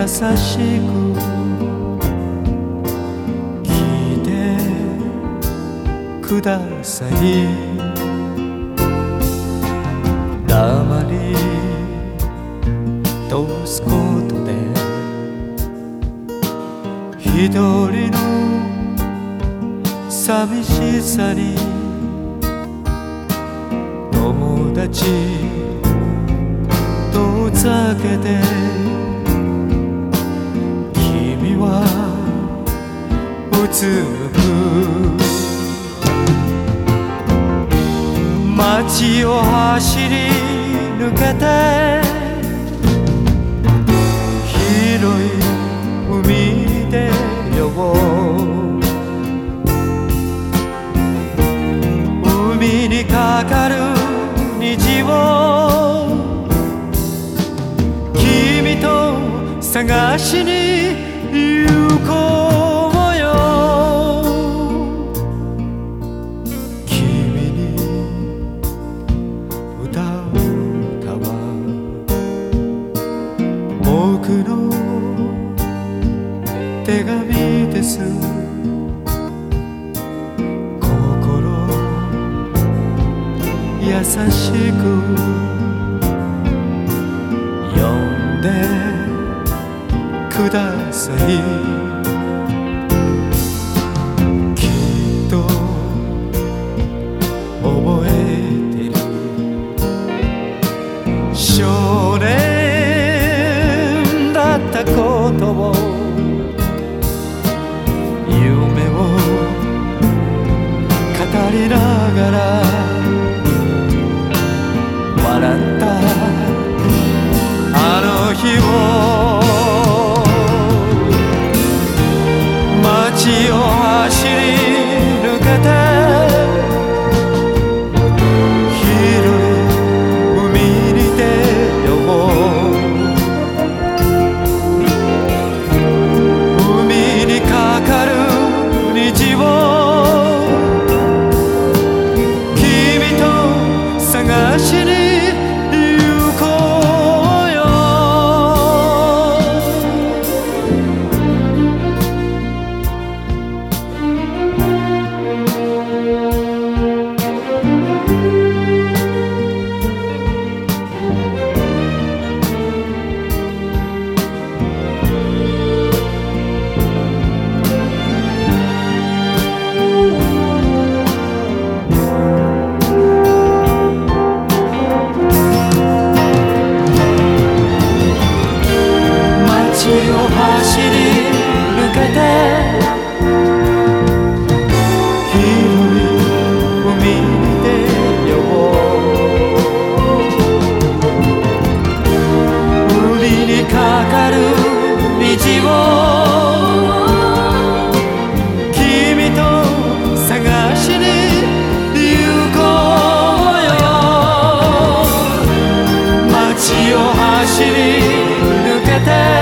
優しく聞いてください。黙り通すことで一人の寂しさに友達遠ざけて君はうつむく。街を走り抜けて広い海に出よう。海にかかる虹を君と探しに行こうよ。君に歌う歌は僕の手紙です。優しく呼んでください。きっと覚えてる少年だったことを、夢を語りながら笑ったあの日を。街を走り抜けて広い海に出よう。海にかかる虹を君と探しに走り抜けて広い海に出よう。海にかかる虹を君と探しに行こうよ。街を走り抜けて